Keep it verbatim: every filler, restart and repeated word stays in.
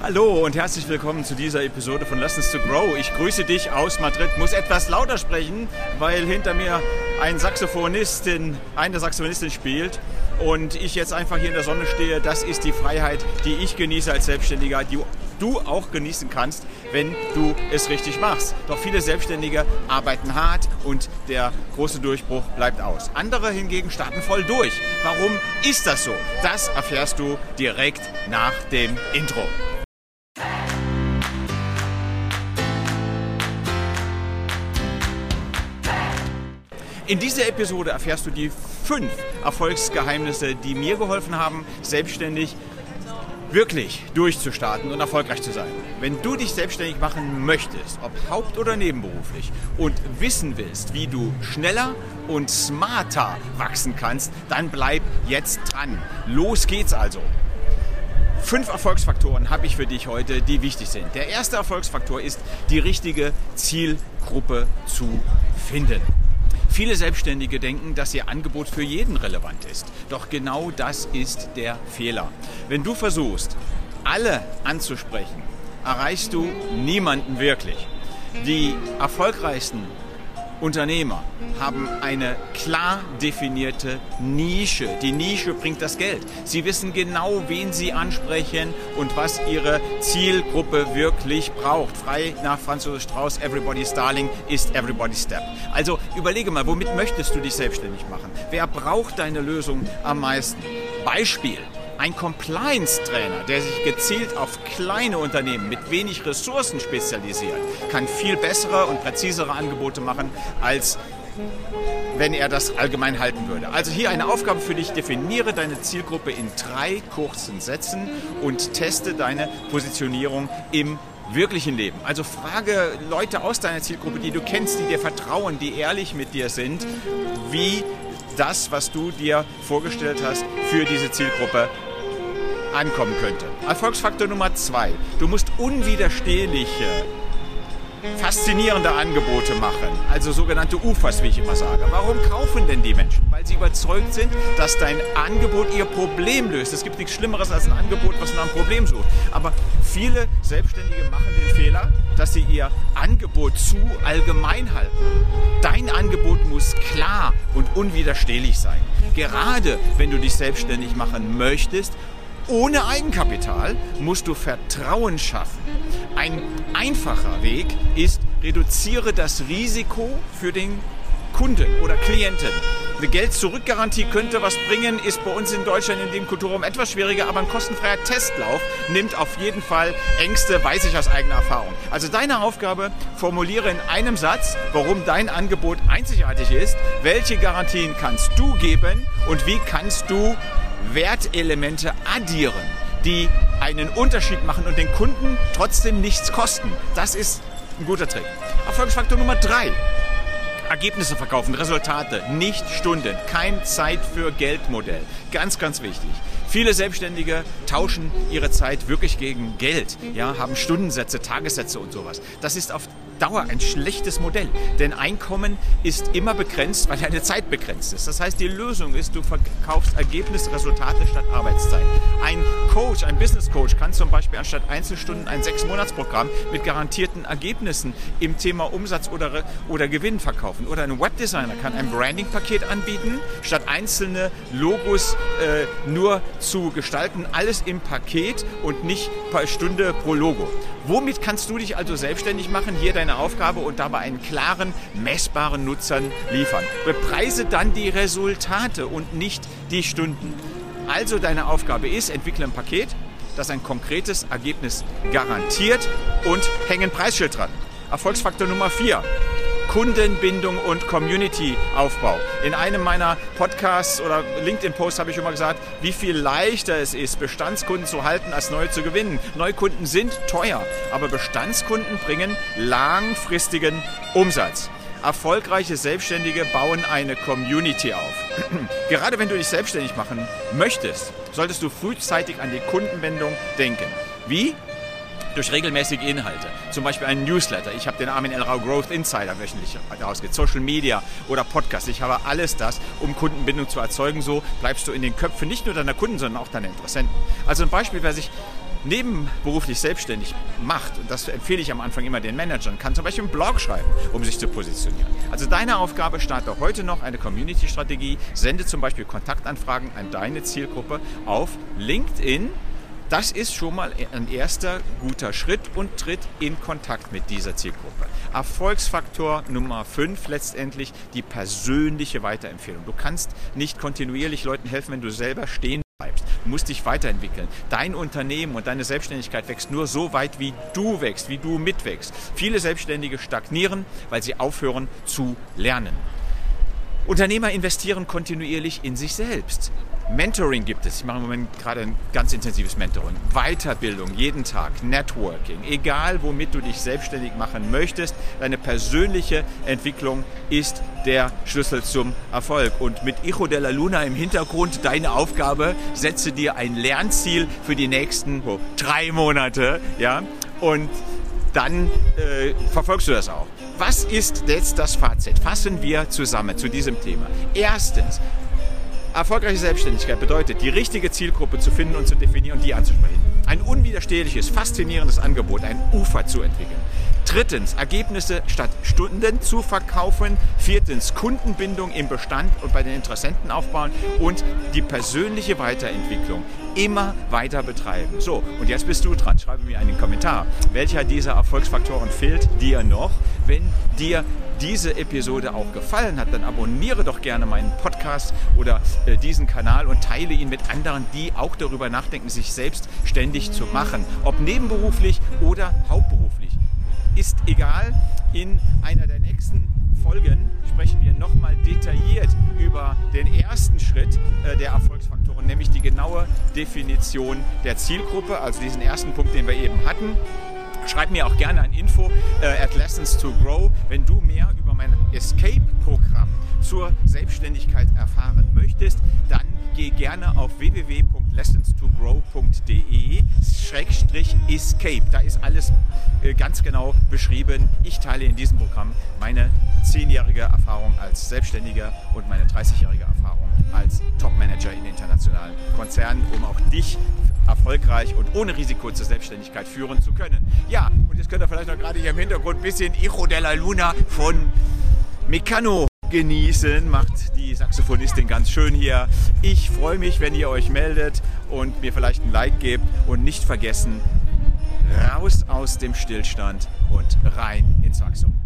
Hallo und herzlich willkommen zu dieser Episode von Lessons to Grow. Ich grüße dich aus Madrid, muss etwas lauter sprechen, weil hinter mir ein Saxophonistin, eine Saxophonistin spielt und ich jetzt einfach hier in der Sonne stehe. Das ist die Freiheit, die ich genieße als Selbstständiger, die du auch genießen kannst, wenn du es richtig machst. Doch viele Selbstständige arbeiten hart und der große Durchbruch bleibt aus. Andere hingegen starten voll durch. Warum ist das so? Das erfährst du direkt nach dem Intro. In dieser Episode erfährst du die fünf Erfolgsgeheimnisse, die mir geholfen haben, selbstständig wirklich durchzustarten und erfolgreich zu sein. Wenn du dich selbstständig machen möchtest, ob haupt- oder nebenberuflich, und wissen willst, wie du schneller und smarter wachsen kannst, dann bleib jetzt dran. Los geht's also. Fünf Erfolgsfaktoren habe ich für dich heute, die wichtig sind. Der erste Erfolgsfaktor ist, die richtige Zielgruppe zu finden. Viele Selbstständige denken, dass ihr Angebot für jeden relevant ist. Doch genau das ist der Fehler. Wenn du versuchst, alle anzusprechen, erreichst du niemanden wirklich. Die erfolgreichsten Unternehmer haben eine klar definierte Nische. Die Nische bringt das Geld. Sie wissen genau, wen sie ansprechen und was ihre Zielgruppe wirklich braucht. Frei nach Franz Strauß, Everybody's Darling ist Everybody's Step. Also überlege mal, womit möchtest du dich selbstständig machen? Wer braucht deine Lösung am meisten? Beispiel. Ein Compliance-Trainer, der sich gezielt auf kleine Unternehmen mit wenig Ressourcen spezialisiert, kann viel bessere und präzisere Angebote machen, als wenn er das allgemein halten würde. Also hier eine Aufgabe für dich: Definiere deine Zielgruppe in drei kurzen Sätzen und teste deine Positionierung im wirklichen Leben. Also frage Leute aus deiner Zielgruppe, die du kennst, die dir vertrauen, die ehrlich mit dir sind, wie das, was du dir vorgestellt hast, für diese Zielgruppe ankommen könnte. Erfolgsfaktor Nummer zwei. Du musst unwiderstehliche, faszinierende Angebote machen, also sogenannte U F As, wie ich immer sage. Warum kaufen denn die Menschen? Weil sie überzeugt sind, dass dein Angebot ihr Problem löst. Es gibt nichts Schlimmeres als ein Angebot, was nach einem Problem sucht. Aber viele Selbstständige machen den Fehler, dass sie ihr Angebot zu allgemein halten. Dein Angebot muss klar und unwiderstehlich sein. Gerade wenn du dich selbstständig machen möchtest, ohne Eigenkapital musst du Vertrauen schaffen. Ein einfacher Weg ist, reduziere das Risiko für den Kunden oder Klienten. Eine Geld-Zurück-Garantie könnte was bringen, ist bei uns in Deutschland in dem Kulturraum etwas schwieriger, aber ein kostenfreier Testlauf nimmt auf jeden Fall Ängste, weiß ich aus eigener Erfahrung. Also deine Aufgabe: Formuliere in einem Satz, warum dein Angebot einzigartig ist, welche Garantien kannst du geben und wie kannst du Wertelemente addieren, die einen Unterschied machen und den Kunden trotzdem nichts kosten. Das ist ein guter Trick. Erfolgsfaktor Nummer drei. Ergebnisse verkaufen, Resultate, nicht Stunden, kein Zeit-für-Geld-Modell. Ganz, ganz wichtig. Viele Selbstständige tauschen ihre Zeit wirklich gegen Geld, ja, haben Stundensätze, Tagessätze und sowas. Das ist auf Dauer ein schlechtes Modell, denn Einkommen ist immer begrenzt, weil deine Zeit begrenzt ist. Das heißt, die Lösung ist, du verkaufst Ergebnisse, Resultate statt Arbeitszeit. Ein Coach, ein Business Coach kann zum Beispiel anstatt Einzelstunden ein Sechs-Monats-Programm mit garantierten Ergebnissen im Thema Umsatz oder, oder Gewinn verkaufen. Oder ein Webdesigner kann ein Branding-Paket anbieten, statt einzelne Logos äh, nur zu gestalten, alles im Paket und nicht per Stunde pro Logo. Womit kannst du dich also selbstständig machen? Hier deine Aufgabe und dabei einen klaren, messbaren Nutzern liefern. Bepreise dann die Resultate und nicht die Stunden. Also deine Aufgabe ist, entwickle ein Paket, das ein konkretes Ergebnis garantiert und hänge ein Preisschild dran. Erfolgsfaktor Nummer vier. Kundenbindung und Community-Aufbau. In einem meiner Podcasts oder LinkedIn-Posts habe ich immer gesagt, wie viel leichter es ist, Bestandskunden zu halten, als neue zu gewinnen. Neukunden sind teuer, aber Bestandskunden bringen langfristigen Umsatz. Erfolgreiche Selbstständige bauen eine Community auf. Gerade wenn du dich selbstständig machen möchtest, solltest du frühzeitig an die Kundenbindung denken. Wie? Durch regelmäßige Inhalte, zum Beispiel einen Newsletter. Ich habe den Armin Elrau Growth Insider wöchentlich rausgegeben, Social Media oder Podcast. Ich habe alles das, um Kundenbindung zu erzeugen. So bleibst du in den Köpfen nicht nur deiner Kunden, sondern auch deiner Interessenten. Also ein Beispiel, wer sich nebenberuflich selbstständig macht, und das empfehle ich am Anfang immer den Managern, kann zum Beispiel einen Blog schreiben, um sich zu positionieren. Also deine Aufgabe, starte heute noch eine Community-Strategie, sende zum Beispiel Kontaktanfragen an deine Zielgruppe auf LinkedIn. Das ist schon mal ein erster guter Schritt und tritt in Kontakt mit dieser Zielgruppe. Erfolgsfaktor Nummer fünf letztendlich die persönliche Weiterempfehlung. Du kannst nicht kontinuierlich Leuten helfen, wenn du selber stehen bleibst. Du musst dich weiterentwickeln. Dein Unternehmen und deine Selbstständigkeit wächst nur so weit, wie du wächst, wie du mitwächst. Viele Selbstständige stagnieren, weil sie aufhören zu lernen. Unternehmer investieren kontinuierlich in sich selbst. Mentoring gibt es. Ich mache im Moment gerade ein ganz intensives Mentoring. Weiterbildung jeden Tag, Networking. Egal, womit du dich selbstständig machen möchtest, deine persönliche Entwicklung ist der Schlüssel zum Erfolg. Und mit Hijo de la Luna im Hintergrund deine Aufgabe, setze dir ein Lernziel für die nächsten oh, drei Monate. Ja? Und dann äh, verfolgst du das auch. Was ist jetzt das Fazit? Fassen wir zusammen zu diesem Thema. Erstens, erfolgreiche Selbstständigkeit bedeutet, die richtige Zielgruppe zu finden und zu definieren und die anzusprechen. Ein unwiderstehliches, faszinierendes Angebot, ein Ufer zu entwickeln. Drittens, Ergebnisse statt Stunden zu verkaufen. Viertens, Kundenbindung im Bestand und bei den Interessenten aufbauen und die persönliche Weiterentwicklung immer weiter betreiben. So, und jetzt bist du dran. Schreibe mir einen Kommentar. Welcher dieser Erfolgsfaktoren fehlt dir noch? Wenn dir diese Episode auch gefallen hat, dann abonniere doch gerne meinen Podcast oder äh, diesen Kanal und teile ihn mit anderen, die auch darüber nachdenken, sich selbstständig zu machen. Ob nebenberuflich oder hauptberuflich. Ist egal. In einer der nächsten Folgen sprechen wir nochmal detailliert über den ersten Schritt äh, der Erfolgsfaktoren, nämlich die genaue Definition der Zielgruppe, also diesen ersten Punkt, den wir eben hatten. Schreib mir auch gerne ein Info äh, at Lessons to Grow, wenn du mehr über mein Escape-Programm zur Selbstständigkeit erfahren möchtest, dann geh gerne auf w w w punkt lessons to grow punkt d e Schrägstrich escape. Da ist alles äh, ganz genau beschrieben. Ich teile in diesem Programm meine zehnjährige Erfahrung als Selbstständiger und meine dreißigjährige Erfahrung als Topmanager in internationalen Konzernen, um auch dich erfolgreich und ohne Risiko zur Selbstständigkeit führen zu können. Ja, und jetzt könnt ihr vielleicht noch gerade hier im Hintergrund ein bisschen Hijo de la Luna von Mecano genießen. Macht die Saxophonistin ganz schön hier. Ich freue mich, wenn ihr euch meldet und mir vielleicht ein Like gebt und nicht vergessen, raus aus dem Stillstand und rein ins Wachstum.